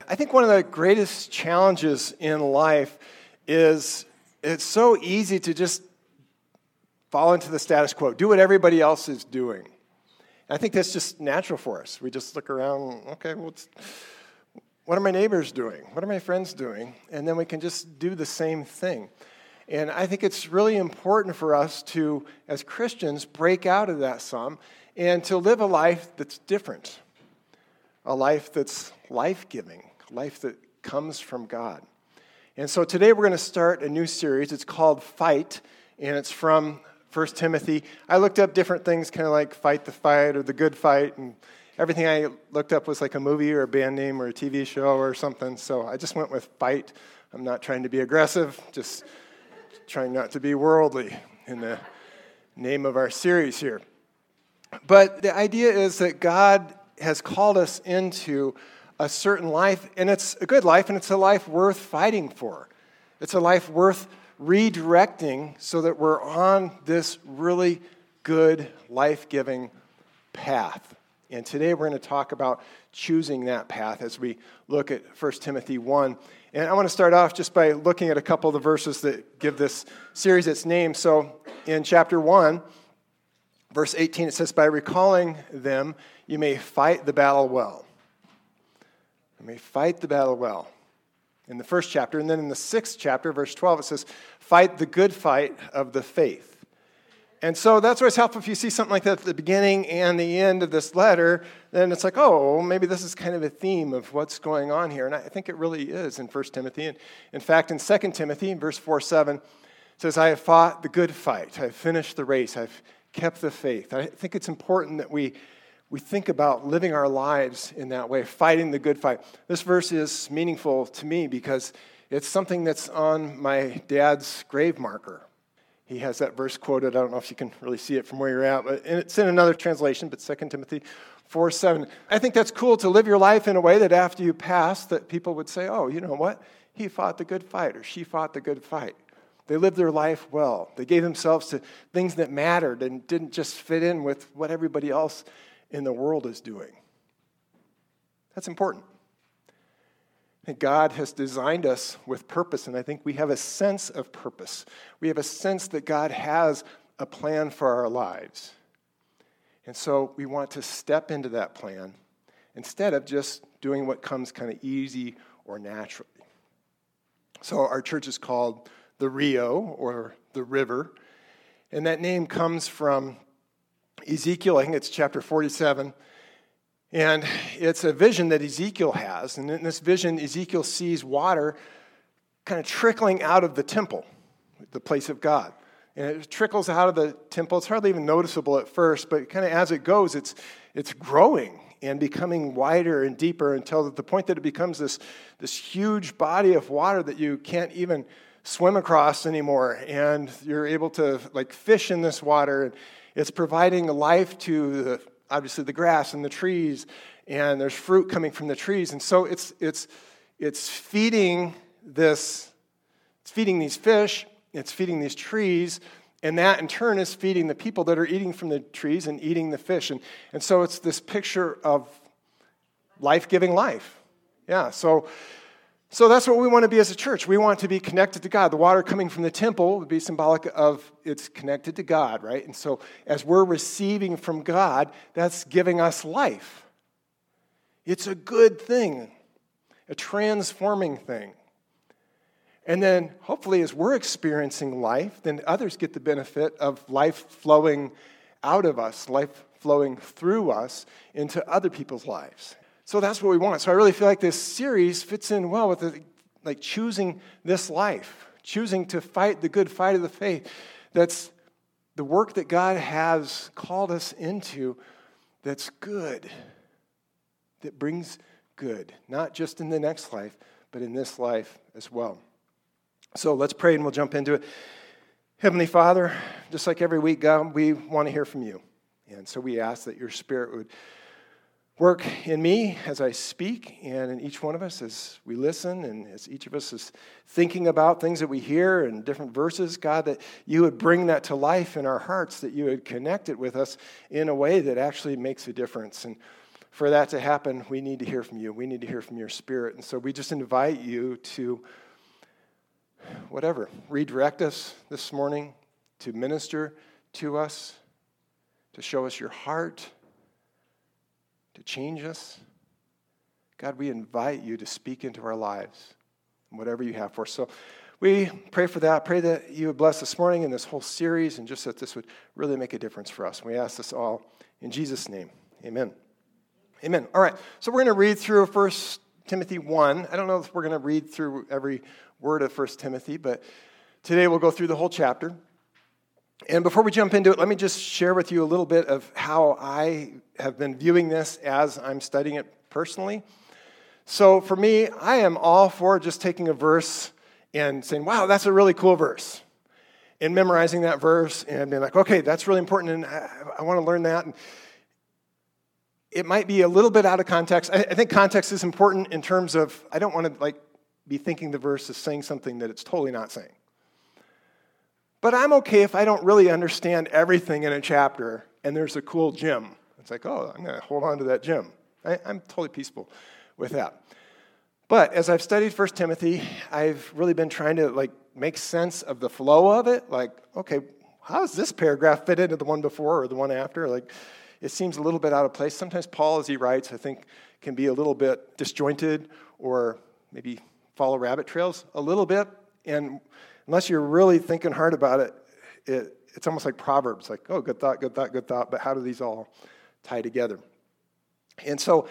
I think one of the greatest challenges in life is it's so easy to just fall into the status quo, do what everybody else is doing. I think that's just natural for us. We just look around, okay, what are my neighbors doing? What are my friends doing? And then we can just do the same thing. And I think it's really important for us to, as Christians, break out of that some and to live a life that's different, a life that's life-giving, a life that comes from God. And so today we're going to start a new series. It's called Fight, and it's from 1 Timothy. I looked up different things, kind of like Fight the Fight or The Good Fight, and everything I looked up was like a movie or a band name or a TV show or something, so I just went with Fight. I'm not trying to be aggressive, just trying not to be worldly in the name of our series here. But the idea is that God has called us into a certain life, and it's a good life, and it's a life worth fighting for. It's a life worth redirecting so that we're on this really good, life-giving path. And today we're going to talk about choosing that path as we look at 1 Timothy 1. And I want to start off just by looking at a couple of the verses that give this series its name. So in chapter 1, verse 18, it says, "By recalling them, you may fight the battle well." You may fight the battle well. In the first chapter, and then in the 6th chapter, verse 12, it says, "Fight the good fight of the faith." And so that's why it's helpful if you see something like that at the beginning and the end of this letter, then it's like, oh, maybe this is kind of a theme of what's going on here. And I think it really is in 1 Timothy. And in fact, in 2 Timothy, in verse 4-7, it says, "I have fought the good fight. I have finished the race. I've kept the faith." I think it's important that we think about living our lives in that way, fighting the good fight. This verse is meaningful to me because it's something that's on my dad's grave marker. He has that verse quoted. I don't know if you can really see it from where you're at, but it's in another translation, but 2 Timothy 4:7. I think that's cool to live your life in a way that after you pass, that people would say, oh, you know what? He fought the good fight, or she fought the good fight. They lived their life well. They gave themselves to things that mattered and didn't just fit in with what everybody else in the world is doing. That's important. I think God has designed us with purpose, and I think we have a sense of purpose. We have a sense that God has a plan for our lives. And so we want to step into that plan instead of just doing what comes kind of easy or naturally. So our church is called the Rio, or the river, and that name comes from Ezekiel. I think it's chapter 47. And it's a vision that Ezekiel has. And in this vision, Ezekiel sees water kind of trickling out of the temple, the place of God. And it trickles out of the temple. It's hardly even noticeable at first, but kind of as it goes, it's growing and becoming wider and deeper until the point that it becomes this huge body of water that you can't even swim across anymore. And you're able to like fish in this water. And it's providing life to obviously the grass and the trees, and there's fruit coming from the trees. And so it's feeding this, it's feeding these fish, it's feeding these trees, and that in turn is feeding the people that are eating from the trees and eating the fish. And so it's this picture of life-giving life. Yeah, so that's what we want to be as a church. We want to be connected to God. The water coming from the temple would be symbolic of it's connected to God, right? And so as we're receiving from God, that's giving us life. It's a good thing, a transforming thing. And then hopefully as we're experiencing life, then others get the benefit of life flowing out of us, life flowing through us into other people's lives. So that's what we want. So I really feel like this series fits in well with like choosing this life, choosing to fight the good fight of the faith. That's the work that God has called us into that's good, that brings good, not just in the next life, but in this life as well. So let's pray and we'll jump into it. Heavenly Father, just like every week, God, we want to hear from you. And so we ask that your Spirit would work in me as I speak and in each one of us as we listen and as each of us is thinking about things that we hear and different verses, God, that you would bring that to life in our hearts, that you would connect it with us in a way that actually makes a difference. And for that to happen, we need to hear from you. We need to hear from your Spirit. And so we just invite you to, redirect us this morning, to minister to us, to show us your heart, to change us. God, we invite you to speak into our lives, whatever you have for us. So we pray for that. Pray that you would bless this morning and this whole series, and just that this would really make a difference for us. We ask this all in Jesus' name. Amen. Amen. All right, so we're going to read through 1 Timothy 1. I don't know if we're going to read through every word of 1 Timothy, but today we'll go through the whole chapter. And before we jump into it, let me just share with you a little bit of how I have been viewing this as I'm studying it personally. So for me, I am all for just taking a verse and saying, wow, that's a really cool verse, and memorizing that verse and being like, okay, that's really important, and I want to learn that. And it might be a little bit out of context. I think context is important in terms of, I don't want to be thinking the verse is saying something that it's totally not saying. But I'm okay if I don't really understand everything in a chapter and there's a cool gem. It's like, oh, I'm going to hold on to that gem. I'm totally peaceful with that. But as I've studied 1 Timothy, I've really been trying to make sense of the flow of it. Okay, how does this paragraph fit into the one before or the one after? It seems a little bit out of place. Sometimes Paul, as he writes, I think can be a little bit disjointed or maybe follow rabbit trails a little bit. And unless you're really thinking hard about it, it's almost like Proverbs, oh, good thought, good thought, good thought, but how do these all tie together? And so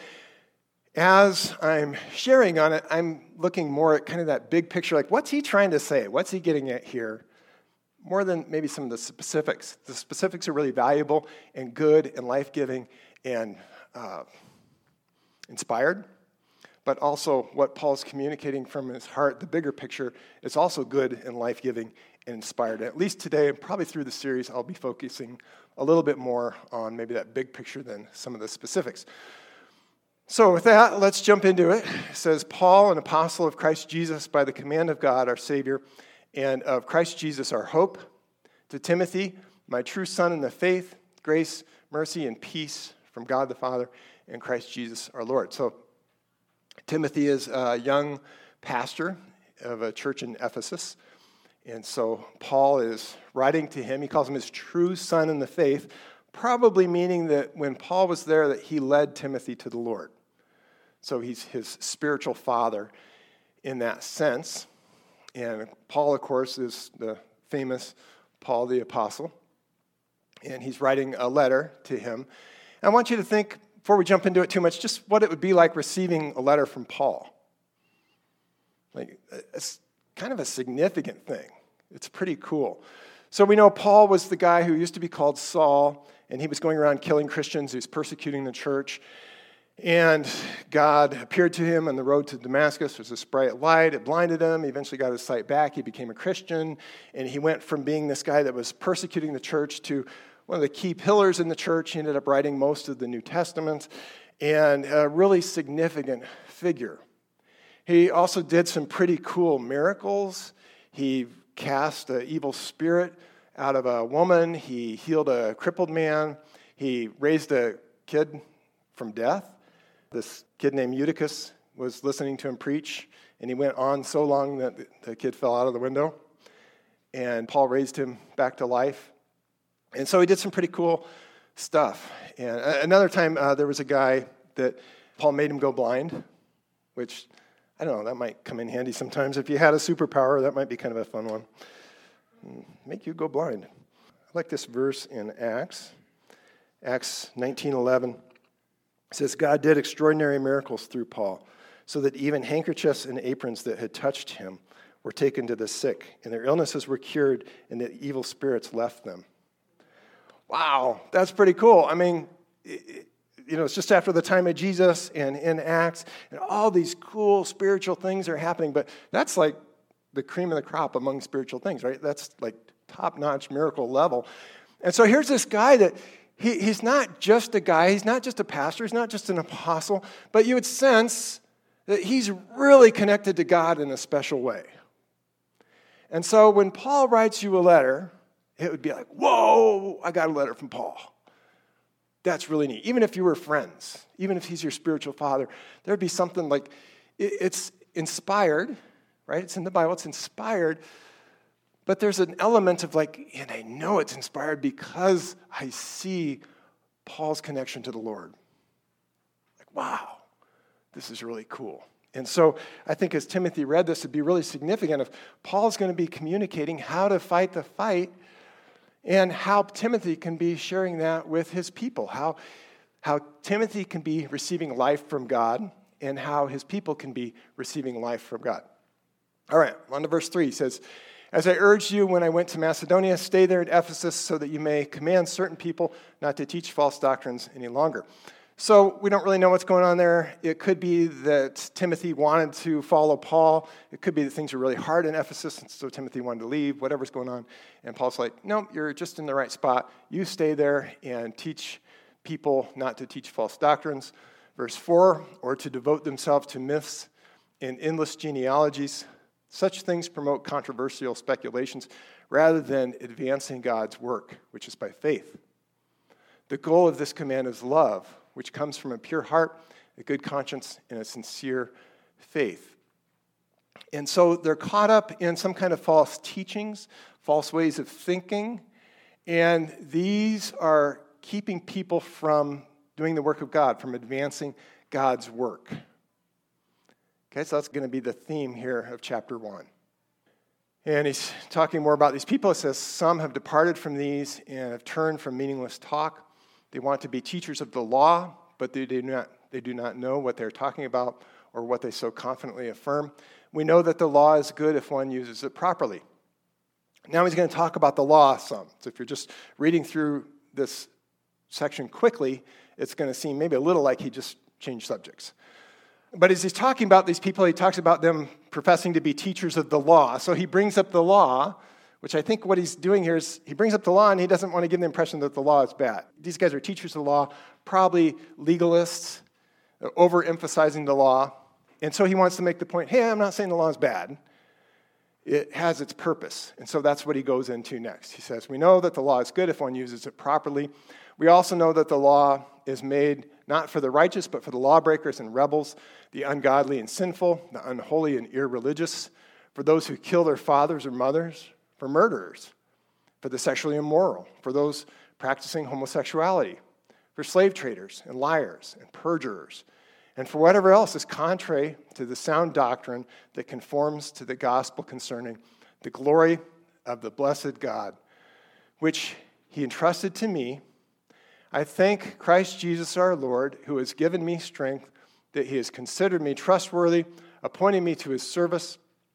as I'm sharing on it, I'm looking more at kind of that big picture, what's he trying to say? What's he getting at here? More than maybe some of the specifics. The specifics are really valuable and good and life-giving and inspired, but also what Paul's communicating from his heart, the bigger picture, is also good and life-giving and inspired. At least today, and probably through the series, I'll be focusing a little bit more on maybe that big picture than some of the specifics. So with that, let's jump into it. It says, Paul, an apostle of Christ Jesus, by the command of God, our Savior, and of Christ Jesus, our hope, to Timothy, my true son in the faith, grace, mercy, and peace from God the Father and Christ Jesus, our Lord. So Timothy is a young pastor of a church in Ephesus. And so Paul is writing to him. He calls him his true son in the faith, probably meaning that when Paul was there, that he led Timothy to the Lord. So he's his spiritual father in that sense. And Paul, of course, is the famous Paul the Apostle. And he's writing a letter to him. And I want you to think, before we jump into it too much, just what it would be like receiving a letter from Paul. It's kind of a significant thing. It's pretty cool. So we know Paul was the guy who used to be called Saul, and he was going around killing Christians. He was persecuting the church. And God appeared to him on the road to Damascus. There was this bright light. It blinded him. He eventually got his sight back. He became a Christian. And he went from being this guy that was persecuting the church to one of the key pillars in the church. He ended up writing most of the New Testament, and a really significant figure. He also did some pretty cool miracles. He cast an evil spirit out of a woman. He healed a crippled man. He raised a kid from death. This kid named Eutychus was listening to him preach, and he went on so long that the kid fell out of the window. And Paul raised him back to life. And so he did some pretty cool stuff. And another time, there was a guy that Paul made him go blind, which, I don't know, that might come in handy sometimes. If you had a superpower, that might be kind of a fun one. Make you go blind. I like this verse in Acts 19:11. It says, God did extraordinary miracles through Paul, so that even handkerchiefs and aprons that had touched him were taken to the sick, and their illnesses were cured, and the evil spirits left them. Wow, that's pretty cool. I mean, it's just after the time of Jesus and in Acts, and all these cool spiritual things are happening, but that's like the cream of the crop among spiritual things, right? That's like top-notch miracle level. And so here's this guy that he's not just a guy, he's not just a pastor, he's not just an apostle, but you would sense that he's really connected to God in a special way. And so when Paul writes you a letter, it would be like, whoa, I got a letter from Paul. That's really neat. Even if you were friends, even if he's your spiritual father, there'd be something like, it's inspired, right? It's in the Bible, it's inspired, but there's an element of like, and I know it's inspired because I see Paul's connection to the Lord. Like, wow, this is really cool. And so I think as Timothy read this, it'd be really significant if Paul's going to be communicating how to fight the fight and how Timothy can be sharing that with his people, how Timothy can be receiving life from God and how his people can be receiving life from God. All right, on to verse 3. He says, as I urged you when I went to Macedonia, stay there at Ephesus so that you may command certain people not to teach false doctrines any longer. So we don't really know what's going on there. It could be that Timothy wanted to follow Paul. It could be that things were really hard in Ephesus, and so Timothy wanted to leave, whatever's going on. And Paul's like, no, you're just in the right spot. You stay there and teach people not to teach false doctrines. Verse 4, or to devote themselves to myths and endless genealogies. Such things promote controversial speculations rather than advancing God's work, which is by faith. The goal of this command is love, which comes from a pure heart, a good conscience, and a sincere faith. And so they're caught up in some kind of false teachings, false ways of thinking, and these are keeping people from doing the work of God, from advancing God's work. Okay, so that's going to be the theme here of chapter 1. And he's talking more about these people. It says, some have departed from these and have turned from meaningless talk. They want to be teachers of the law, but they do not know what they're talking about or what they so confidently affirm. We know that the law is good if one uses it properly. Now he's going to talk about the law some. So if you're just reading through this section quickly, it's going to seem maybe a little like he just changed subjects. But as he's talking about these people, he talks about them professing to be teachers of the law. So he brings up the law, which I think what he's doing here is he brings up the law and he doesn't want to give the impression that the law is bad. These guys are teachers of the law, probably legalists, overemphasizing the law. And so he wants to make the point, hey, I'm not saying the law is bad. It has its purpose. And so that's what he goes into next. He says, we know that the law is good if one uses it properly. We also know that the law is made not for the righteous, but for the lawbreakers and rebels, the ungodly and sinful, the unholy and irreligious, for those who kill their fathers or mothers, for murderers, for the sexually immoral, for those practicing homosexuality, for slave traders and liars and perjurers, and for whatever else is contrary to the sound doctrine that conforms to the gospel concerning the glory of the blessed God, which he entrusted to me. I thank Christ Jesus our Lord, who has given me strength, that he has considered me trustworthy, appointing me to his service,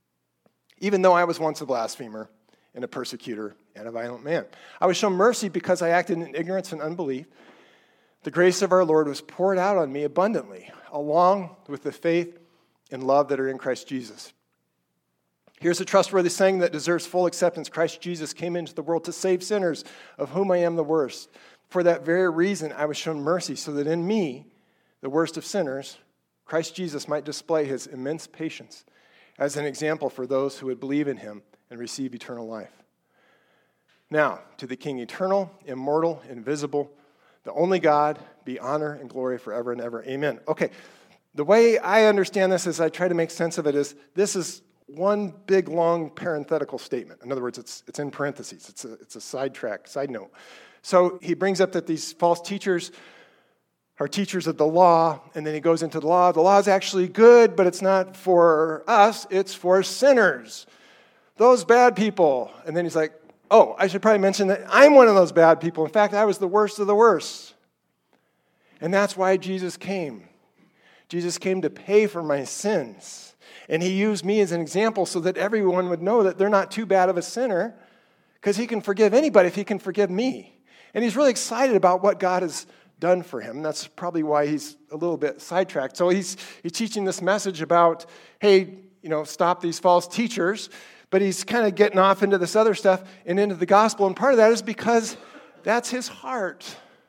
even though I was once a blasphemer and a persecutor and a violent man. I was shown mercy because I acted in ignorance and unbelief. The grace of our Lord was poured out on me abundantly, along with the faith and love that are in Christ Jesus. Here's a trustworthy saying that deserves full acceptance. Christ Jesus came into the world to save sinners, of whom I am the worst. For that very reason, I was shown mercy, so that in me, the worst of sinners, Christ Jesus might display his immense patience as an example for those who would believe in him and receive eternal life. Now, to the King eternal, immortal, invisible, the only God, be honor and glory forever and ever. Amen. Okay, the way I understand this as I try to make sense of it is this is one big, long parenthetical statement. In other words, it's in parentheses. It's a side note. So he brings up that these false teachers are teachers of the law, and then he goes into the law. The law is actually good, but it's not for us. It's for sinners, those bad people. And then he's like, oh, I should probably mention that I'm one of those bad people. In fact, I was the worst of the worst. And that's why Jesus came. Jesus came to pay for my sins. And he used me as an example so that everyone would know that they're not too bad of a sinner, because he can forgive anybody if he can forgive me. And he's really excited about what God has done for him. That's probably why he's a little bit sidetracked. So he's teaching this message about, hey, stop these false teachers. But he's kind of getting off into this other stuff and into the gospel. And part of that is because that's his heart.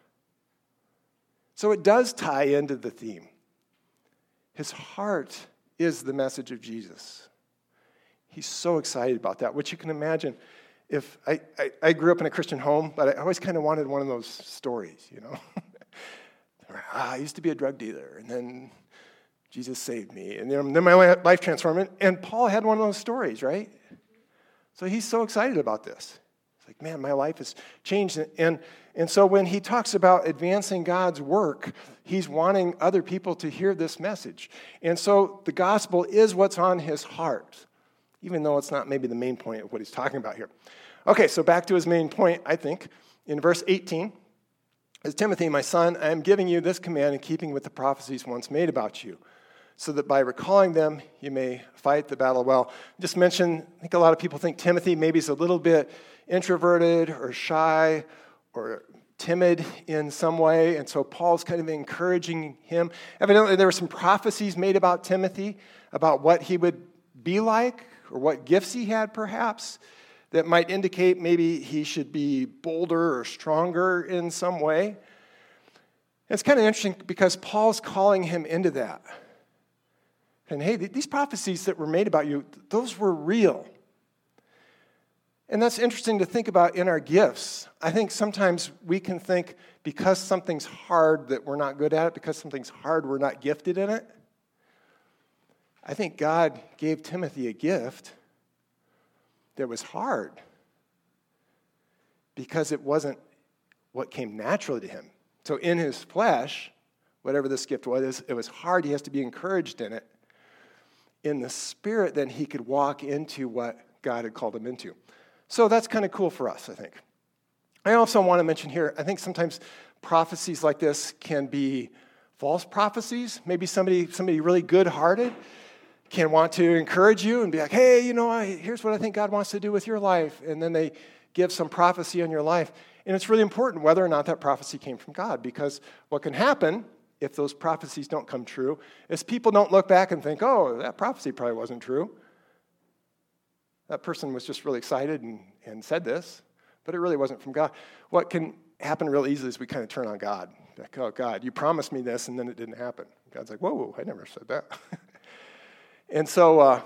So it does tie into the theme. His heart is the message of Jesus. He's so excited about that, which you can imagine. If I grew up in a Christian home, but I always kind of wanted one of those stories, Or, I used to be a drug dealer, and then Jesus saved me, and then my life transformed. And Paul had one of those stories, right? So he's so excited about this. It's like, man, my life has changed. And so when he talks about advancing God's work, he's wanting other people to hear this message. And so the gospel is what's on his heart, even though it's not maybe the main point of what he's talking about here. Okay, so back to his main point, I think. In verse 18, as Timothy, my son, I am giving you this command in keeping with the prophecies once made about you, so that by recalling them, you may fight the battle well. Just mention, I think a lot of people think Timothy maybe is a little bit introverted or shy or timid in some way, and so Paul's kind of encouraging him. Evidently, there were some prophecies made about Timothy, about what he would be like or what gifts he had, perhaps, that might indicate maybe he should be bolder or stronger in some way. It's kind of interesting because Paul's calling him into that. And hey, these prophecies that were made about you, those were real. And that's interesting to think about in our gifts. I think sometimes we can think because something's hard that we're not good at it, because something's hard we're not gifted in it. I think God gave Timothy a gift that was hard because it wasn't what came naturally to him. So in his flesh, whatever this gift was, it was hard. He has to be encouraged in it. In the spirit, then he could walk into what God had called him into. So that's kind of cool for us, I think. I also want to mention here, I think sometimes prophecies like this can be false prophecies. Maybe somebody really good-hearted can want to encourage you and be like, hey, here's what I think God wants to do with your life. And then they give some prophecy on your life. And it's really important whether or not that prophecy came from God, because what can happen if those prophecies don't come true is people don't look back and think, oh, that prophecy probably wasn't true. That person was just really excited and said this, but it really wasn't from God. What can happen real easily is we kind of turn on God. Like, oh, God, you promised me this, and then it didn't happen. God's like, whoa, I never said that. And so,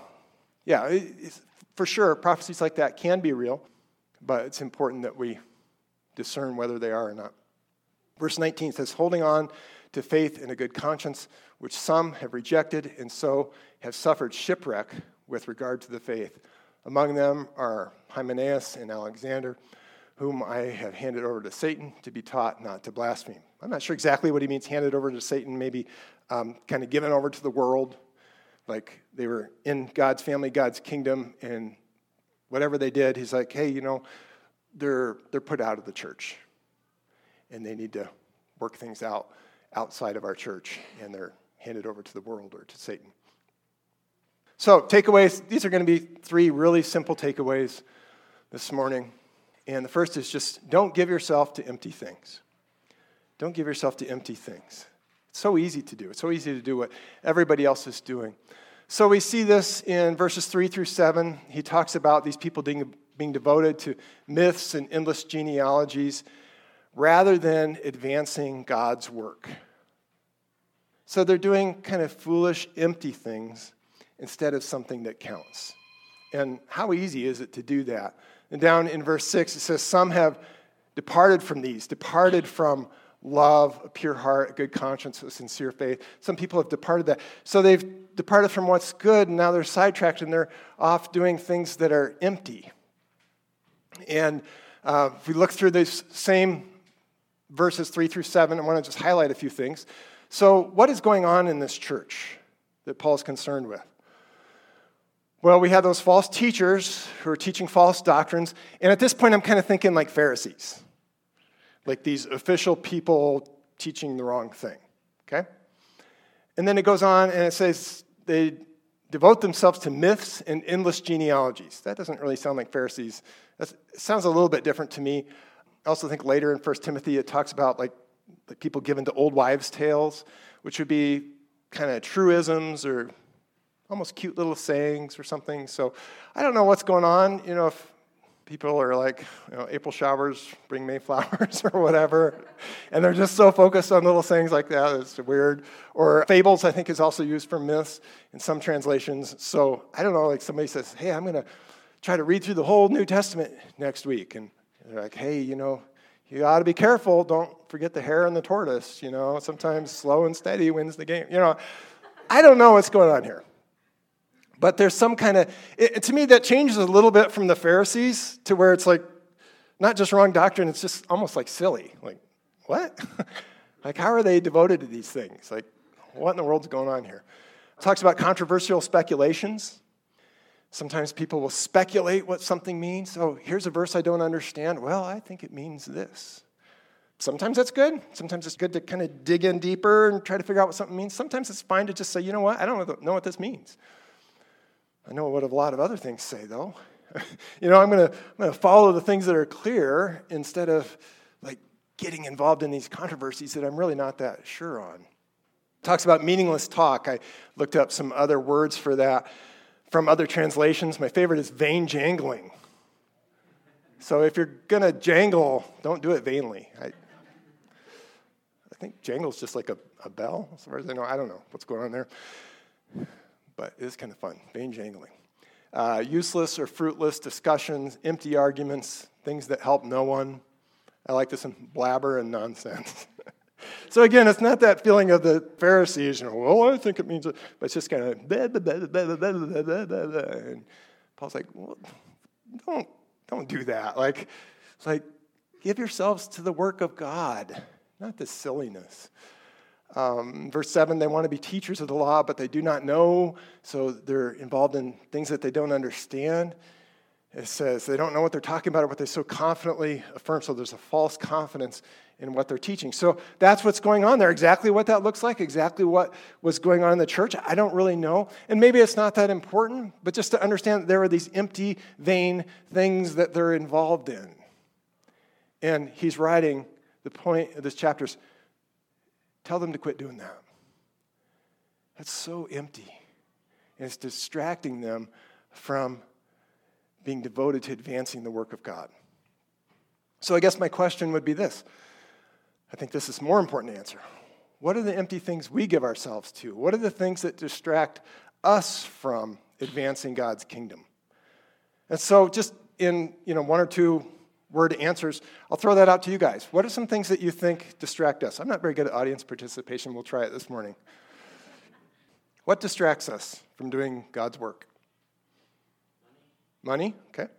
for sure, prophecies like that can be real, but it's important that we discern whether they are or not. Verse 19 says, holding on to faith and a good conscience, which some have rejected and so have suffered shipwreck with regard to the faith. Among them are Hymenaeus and Alexander, whom I have handed over to Satan to be taught not to blaspheme. I'm not sure exactly what he means, handed over to Satan, maybe kind of given over to the world, like they were in God's family, God's kingdom, and whatever they did, he's like, hey, they're put out of the church, and they need to work things out outside of our church, and they're handed over to the world or to Satan. So, takeaways, these are going to be 3 really simple takeaways this morning. And the first is just don't give yourself to empty things. Don't give yourself to empty things. It's so easy to do. It's so easy to do what everybody else is doing. So we see this in verses 3 through 7. He talks about these people being devoted to myths and endless genealogies rather than advancing God's work. So they're doing kind of foolish, empty things instead of something that counts. And how easy is it to do that? And down in verse 6, it says, some have departed from these, departed from love, a pure heart, a good conscience, a sincere faith. Some people have departed that. So they've departed from what's good, and now they're sidetracked, and they're off doing things that are empty. And if we look through these same verses 3 through 7, I want to just highlight a few things. So what is going on in this church that Paul's concerned with? Well, we have those false teachers who are teaching false doctrines, and at this point I'm kind of thinking like Pharisees. Like these official people teaching the wrong thing, okay? And then it goes on and it says they devote themselves to myths and endless genealogies. That doesn't really sound like Pharisees. It sounds a little bit different to me. I also think later in 1 Timothy it talks about like people given to old wives' tales, which would be kind of truisms or almost cute little sayings or something. So I don't know what's going on, if people are like, April showers bring May flowers or whatever, and they're just so focused on little sayings like that. It's weird. Or fables, I think, is also used for myths in some translations. So I don't know, like somebody says, hey, I'm going to try to read through the whole New Testament next week. And they're like, hey, You ought to be careful. Don't forget the hare and the tortoise. Sometimes slow and steady wins the game. I don't know what's going on here. But there's some kind of, to me, that changes a little bit from the Pharisees to where it's like, not just wrong doctrine, it's just almost like silly. Like, what? Like, how are they devoted to these things? Like, what in the world's going on here? It talks about controversial speculations. Sometimes people will speculate what something means. Oh, here's a verse I don't understand. Well, I think it means this. Sometimes that's good. Sometimes it's good to kind of dig in deeper and try to figure out what something means. Sometimes it's fine to just say, you know what? I don't know what this means. I know what a lot of other things say, though. I'm going to follow the things that are clear instead of like getting involved in these controversies that I'm really not that sure on. It talks about meaningless talk. I looked up some other words for that from other translations. My favorite is vain jangling. So if you're going to jangle, don't do it vainly. I think jangle's just like a bell, as far as I know. I don't know what's going on there. But it is kind of fun, vain jangling. Useless or fruitless discussions, empty arguments, things that help no one. I like this one, blabber and nonsense. So again, it's not that feeling of the Pharisees, well, I think it means it, but it's just kind of blah, blah, blah, blah, blah, blah, blah, blah, blah. And Paul's like, well, don't do that. It's like, give yourselves to the work of God, not this silliness. Verse 7, they want to be teachers of the law, but they do not know, so they're involved in things that they don't understand. It says they don't know what they're talking about or what they so confidently affirm, so there's a false confidence in what they're teaching. So that's what's going on there. Exactly what that looks like, exactly what was going on in the church, I don't really know. And maybe it's not that important, but just to understand that there are these empty, vain things that they're involved in. And he's writing, the point of this chapter is, tell them to quit doing that. That's so empty. And it's distracting them from being devoted to advancing the work of God. So I guess my question would be this. I think this is more important to answer. What are the empty things we give ourselves to? What are the things that distract us from advancing God's kingdom? And so just in one or two word answers, I'll throw that out to you guys. What are some things that you think distract us? I'm not very good at audience participation. We'll try it this morning. What distracts us from doing God's work? Money? Okay.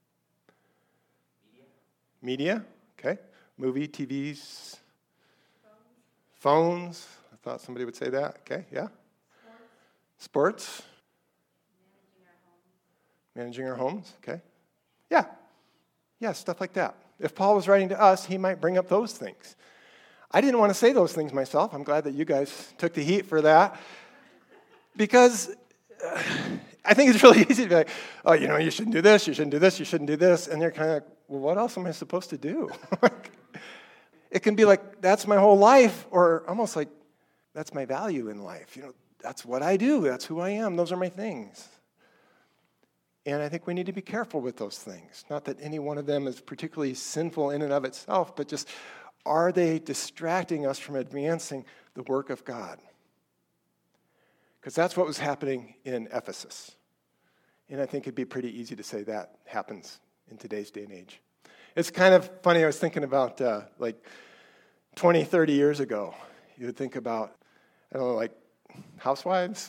Media? Okay. Movie, TVs? Phones? I thought somebody would say that. Okay, yeah. Sports? Managing our homes? Okay. Yeah, stuff like that. If Paul was writing to us, he might bring up those things. I didn't want to say those things myself. I'm glad that you guys took the heat for that. Because I think it's really easy to be like, oh, you shouldn't do this, you shouldn't do this, you shouldn't do this. And they're kind of like, well, what else am I supposed to do? It can be like, that's my whole life, or almost like, that's my value in life. That's what I do. That's who I am. Those are my things. And I think we need to be careful with those things. Not that any one of them is particularly sinful in and of itself, but just, are they distracting us from advancing the work of God? Because that's what was happening in Ephesus. And I think it'd be pretty easy to say that happens in today's day and age. It's kind of funny, I was thinking about 20, 30 years ago, you would think about, housewives.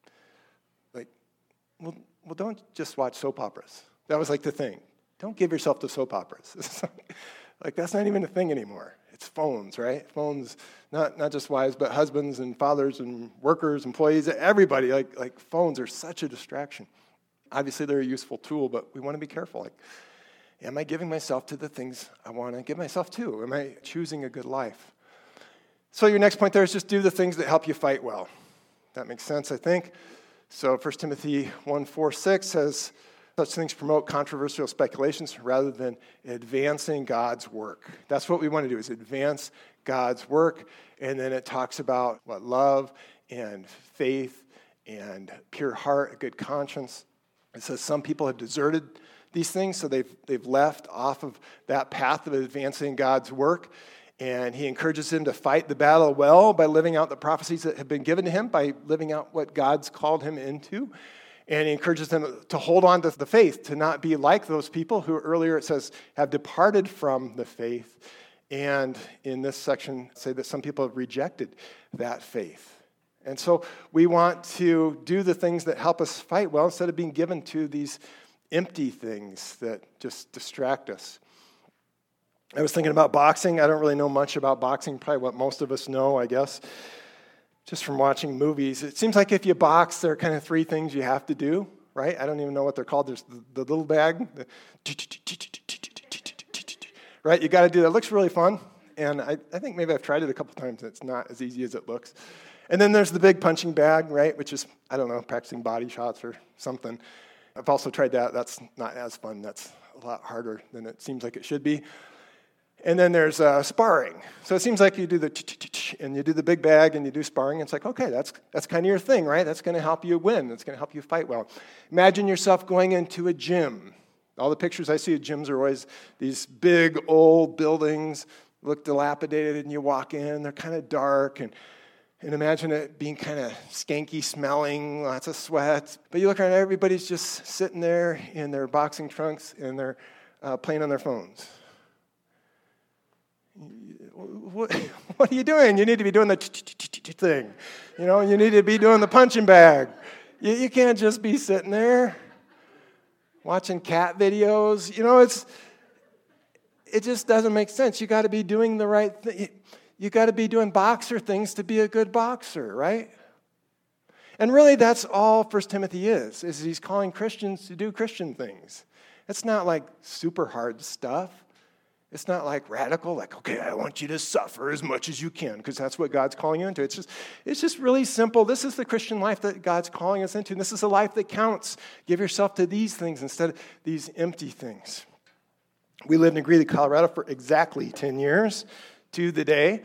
Well, don't just watch soap operas. That was the thing. Don't give yourself to soap operas. That's not even a thing anymore. It's phones, right? Phones, not just wives, but husbands and fathers and workers, employees, everybody. Phones are such a distraction. Obviously, they're a useful tool, but we want to be careful. Am I giving myself to the things I want to give myself to? Am I choosing a good life? So your next point there is just do the things that help you fight well. That makes sense, I think. So 1 Timothy 1:4-6 says, such things promote controversial speculations rather than advancing God's work. That's what we want to do, is advance God's work. And then it talks about love and faith and pure heart, a good conscience. It says some people have deserted these things, so they've left off of that path of advancing God's work. And he encourages them to fight the battle well by living out the prophecies that have been given to him, by living out what God's called him into. And he encourages them to hold on to the faith, to not be like those people who earlier it says have departed from the faith. And in this section, say that some people have rejected that faith. And so we want to do the things that help us fight well instead of being given to these empty things that just distract us. I was thinking about boxing. I don't really know much about boxing, probably what most of us know, I guess, just from watching movies. It seems like if you box, there are kind of three things you have to do, right? I don't even know what they're called. There's the little bag, right? You got to do that. It looks really fun, and I think maybe I've tried it a couple times. It's not as easy as it looks. And then there's the big punching bag, right, which is, I don't know, practicing body shots or something. I've also tried that. That's not as fun. That's a lot harder than it seems like it should be. And then there's sparring. So it seems like you do and you do the big bag and you do sparring. It's like, okay, that's kind of your thing, right? That's going to help you win. That's going to help you fight well. Imagine yourself going into a gym. All the pictures I see of gyms are always these big old buildings, look dilapidated, and you walk in, they're kind of dark, and imagine it being kind of skanky smelling, lots of sweat. But you look around, everybody's just sitting there in their boxing trunks and they're playing on their phones. What are you doing? You need to be doing the thing. You need to be doing the punching bag. You can't just be sitting there watching cat videos. It just doesn't make sense. You got to be doing the right thing. You got to be doing boxer things to be a good boxer, right? And really, that's all 1 Timothy is he's calling Christians to do Christian things. It's not like super hard stuff. It's not like radical, like, okay, I want you to suffer as much as you can, because that's what God's calling you into. It's just really simple. This is the Christian life that God's calling us into. And this is a life that counts. Give yourself to these things instead of these empty things. We lived in Greeley, Colorado for exactly 10 years to the day.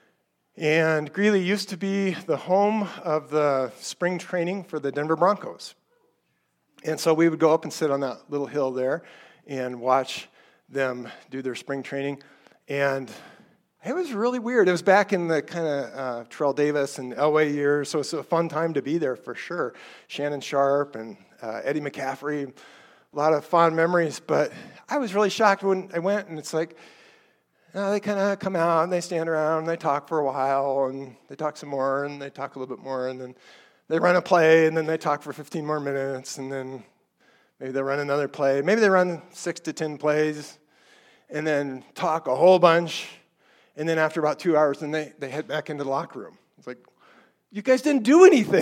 And Greeley used to be the home of the spring training for the Denver Broncos. And so we would go up and sit on that little hill there and watch them do their spring training, and it was really weird. It was back in the kind of Terrell Davis and Elway years, so it's a fun time to be there for sure. Shannon Sharp and Eddie McCaffrey, a lot of fond memories, but I was really shocked when I went, and it's like, they kind of come out, and they stand around, and they talk for a while, and they talk some more, and they talk a little bit more, and then they run a play, and then they talk for 15 more minutes, and then maybe they run another play. Maybe they run 6 to 10 plays and then talk a whole bunch. And then after about 2 hours, then they head back into the locker room. It's like, you guys didn't do anything.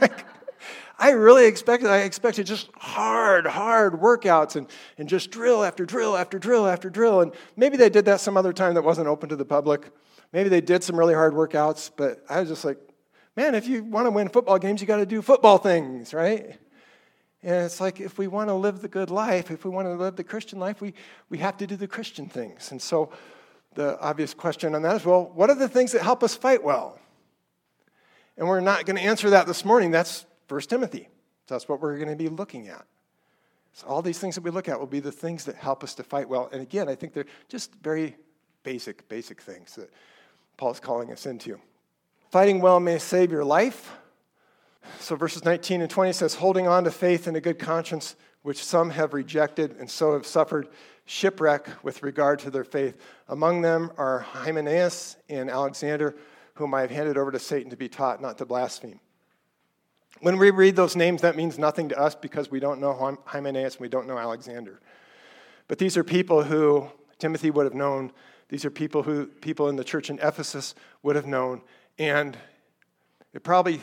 I expected just hard workouts and just drill after drill after drill after drill. And maybe they did that some other time that wasn't open to the public. Maybe they did some really hard workouts. But I was just like, man, if you want to win football games, you got to do football things, right? And it's like, if we want to live the good life, if we want to live the Christian life, we have to do the Christian things. And so the obvious question on that is, well, what are the things that help us fight well? And we're not going to answer that this morning. That's 1 Timothy. So that's what we're going to be looking at. So all these things that we look at will be the things that help us to fight well. And again, I think they're just very basic things that Paul's calling us into. Fighting well may save your life. So verses 19 and 20 says, holding on to faith and a good conscience, which some have rejected and so have suffered shipwreck with regard to their faith. Among them are Hymenaeus and Alexander, whom I have handed over to Satan to be taught not to blaspheme. When we read those names, that means nothing to us because we don't know Hymenaeus and we don't know Alexander. But these are people who Timothy would have known. These are people who people in the church in Ephesus would have known. And it probably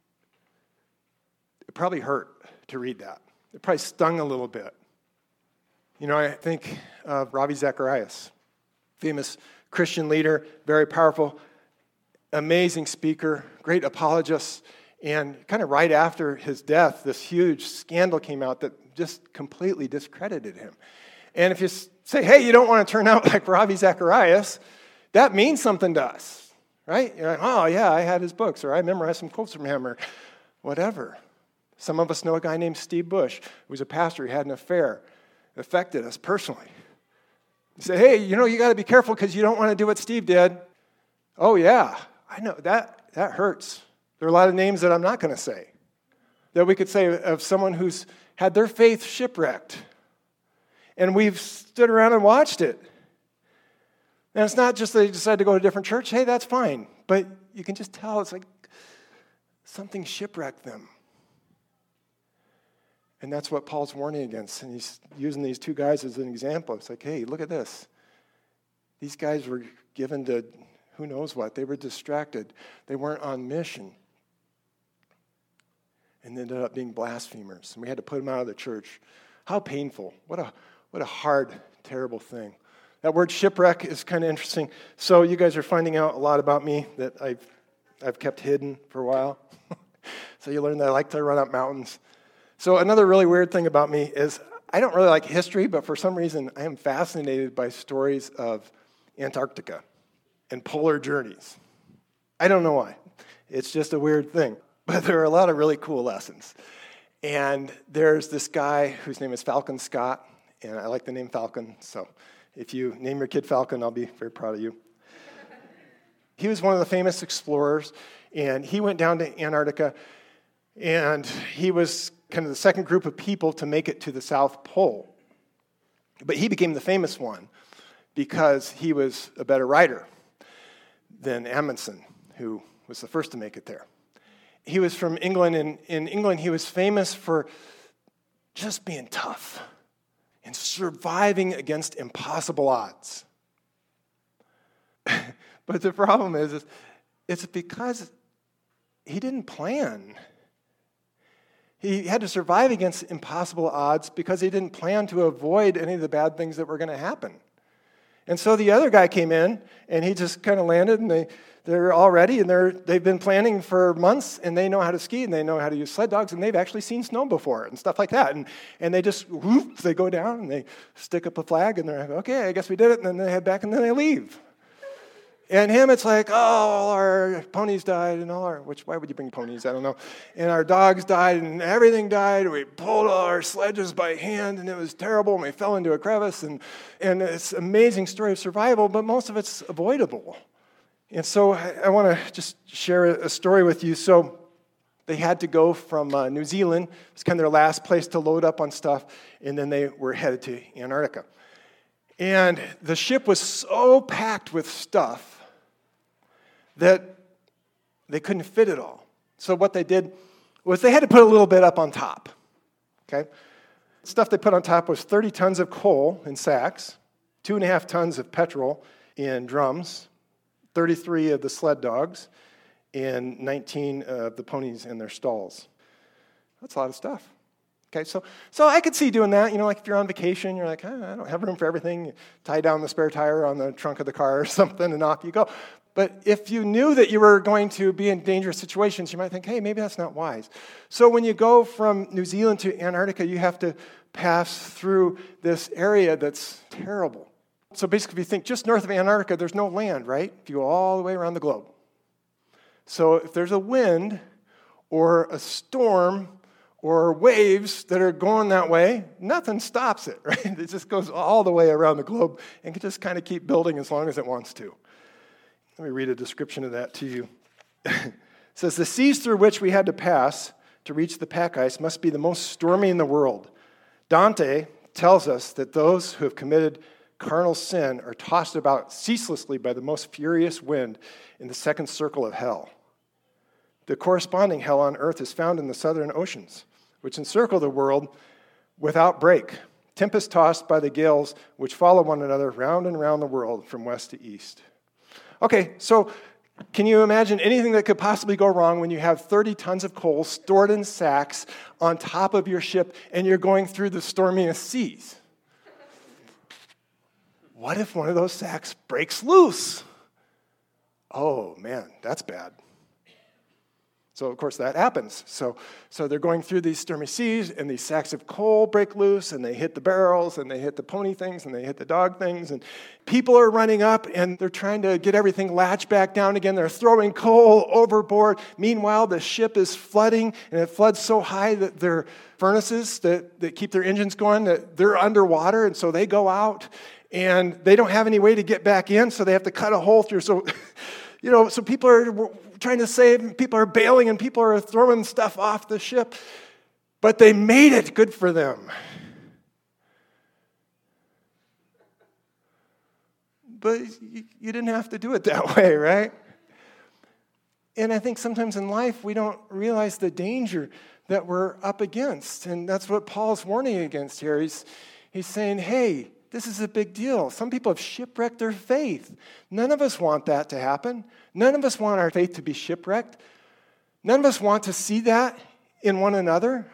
hurt to read that. It probably stung a little bit. I think of Ravi Zacharias, famous Christian leader, very powerful, amazing speaker, great apologist, and kind of right after his death, this huge scandal came out that just completely discredited him. And if you say, hey, you don't want to turn out like Ravi Zacharias, that means something to us, right? You're like, oh, yeah, I had his books, or I memorized some quotes from him, or whatever. Some of us know a guy named Steve Bush, who was a pastor. He had an affair. It affected us personally. You say, hey, you got to be careful because you don't want to do what Steve did. Oh, yeah, I know. That hurts. There are a lot of names that I'm not going to say that we could say of someone who's had their faith shipwrecked. And we've stood around and watched it. And it's not just they decide to go to a different church. Hey, that's fine. But you can just tell it's like something shipwrecked them. And that's what Paul's warning against. And he's using these two guys as an example. It's like, hey, look at this. These guys were given to who knows what. They were distracted. They weren't on mission. And they ended up being blasphemers. And we had to put them out of the church. How painful. What a hard, terrible thing. That word shipwreck is kind of interesting. So you guys are finding out a lot about me that I've kept hidden for a while. So you learn that I like to run up mountains. So another really weird thing about me is I don't really like history, but for some reason I am fascinated by stories of Antarctica and polar journeys. I don't know why. It's just a weird thing. But there are a lot of really cool lessons. And there's this guy whose name is Falcon Scott, and I like the name Falcon, so if you name your kid Falcon, I'll be very proud of you. He was one of the famous explorers, and he went down to Antarctica, and he was kind of the second group of people to make it to the South Pole. But he became the famous one because he was a better rider than Amundsen, who was the first to make it there. He was from England, and in England he was famous for just being tough and surviving against impossible odds. But the problem is it's because he didn't plan. He had to survive against impossible odds because he didn't plan to avoid any of the bad things that were going to happen. And so the other guy came in, and he just kind of landed, and they're all ready, and they've been planning for months, and they know how to ski, and they know how to use sled dogs, and they've actually seen snow before and stuff like that. And they just, whoop, they go down, and they stick up a flag, and they're like, okay, I guess we did it, and then they head back, and then they leave. And him, it's like, oh, all our ponies died, and why would you bring ponies? I don't know. And our dogs died, and everything died. We pulled all our sledges by hand, and it was terrible, and we fell into a crevice. And it's an amazing story of survival, but most of it's avoidable. And so I want to just share a story with you. So they had to go from New Zealand. It was kind of their last place to load up on stuff, and then they were headed to Antarctica. And the ship was so packed with stuff that they couldn't fit it all. So what they did was they had to put a little bit up on top. Okay? Stuff they put on top was 30 tons of coal in sacks, 2.5 tons of petrol in drums, 33 of the sled dogs, and 19 of the ponies in their stalls. That's a lot of stuff. Okay, so I could see doing that. You know, like if you're on vacation, you're like, I don't have room for everything. You tie down the spare tire on the trunk of the car or something, and off you go. But if you knew that you were going to be in dangerous situations, you might think, hey, maybe that's not wise. So when you go from New Zealand to Antarctica, you have to pass through this area that's terrible. So basically, if you think just north of Antarctica, there's no land, right? If you go all the way around the globe. So if there's a wind or a storm or waves that are going that way, nothing stops it, right? It just goes all the way around the globe and can just kind of keep building as long as it wants to. Let me read a description of that to you. It says, the seas through which we had to pass to reach the pack ice must be the most stormy in the world. Dante tells us that those who have committed carnal sin are tossed about ceaselessly by the most furious wind in the second circle of hell. The corresponding hell on earth is found in the southern oceans, which encircle the world without break, tempest-tossed by the gales which follow one another round and round the world from west to east. Okay, so can you imagine anything that could possibly go wrong when you have 30 tons of coal stored in sacks on top of your ship and you're going through the stormiest seas? What if one of those sacks breaks loose? Oh, man, that's bad. So, of course, that happens. So they're going through these stormy seas, and these sacks of coal break loose, and they hit the barrels, and they hit the pony things, and they hit the dog things, and people are running up, and they're trying to get everything latched back down again. They're throwing coal overboard. Meanwhile, the ship is flooding, and it floods so high that their furnaces that keep their engines going, that they're underwater, and so they go out, and they don't have any way to get back in, so they have to cut a hole through. So, so people are trying to save, people are bailing, and people are throwing stuff off the ship. But they made it. Good for them. but you didn't have to do it that way, right? And I think sometimes in life we don't realize the danger that we're up against. And that's what Paul's warning against here. He's saying, hey, this is a big deal. Some people have shipwrecked their faith. None of us want that to happen. None of us want our faith to be shipwrecked. None of us want to see that in one another.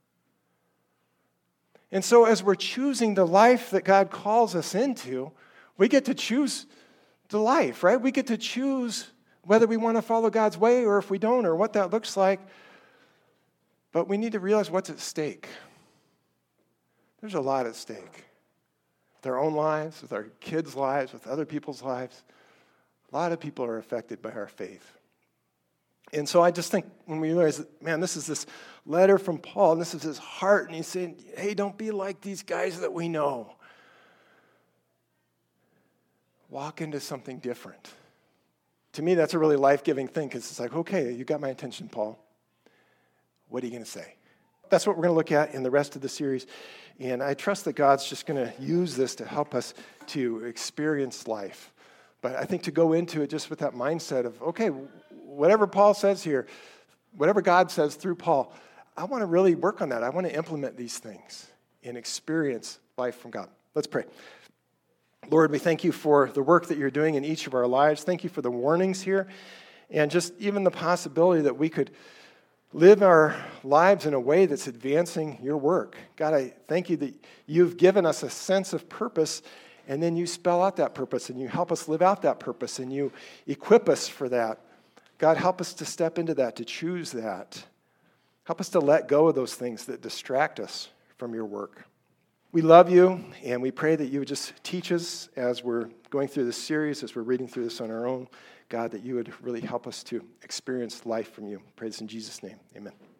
And so as we're choosing the life that God calls us into, we get to choose the life, right? We get to choose whether we want to follow God's way or if we don't, or what that looks like. But we need to realize what's at stake. There's a lot at stake. With our own lives, with our kids' lives, with other people's lives. A lot of people are affected by our faith. And so I just think when we realize that, man, this is this letter from Paul, and this is his heart, and he's saying, hey, don't be like these guys that we know. Walk into something different. To me, that's a really life-giving thing, because it's like, okay, you got my attention, Paul. What are you going to say? That's what we're going to look at in the rest of the series. And I trust that God's just going to use this to help us to experience life. But I think to go into it just with that mindset of, okay, whatever Paul says here, whatever God says through Paul, I want to really work on that. I want to implement these things and experience life from God. Let's pray. Lord, we thank you for the work that you're doing in each of our lives. Thank you for the warnings here and just even the possibility that we could live our lives in a way that's advancing your work. God, I thank you that you've given us a sense of purpose, and then you spell out that purpose, and you help us live out that purpose, and you equip us for that. God, help us to step into that, to choose that. Help us to let go of those things that distract us from your work. We love you, and we pray that you would just teach us as we're going through this series, as we're reading through this on our own. God, that you would really help us to experience life from you. Praise in Jesus' name. Amen.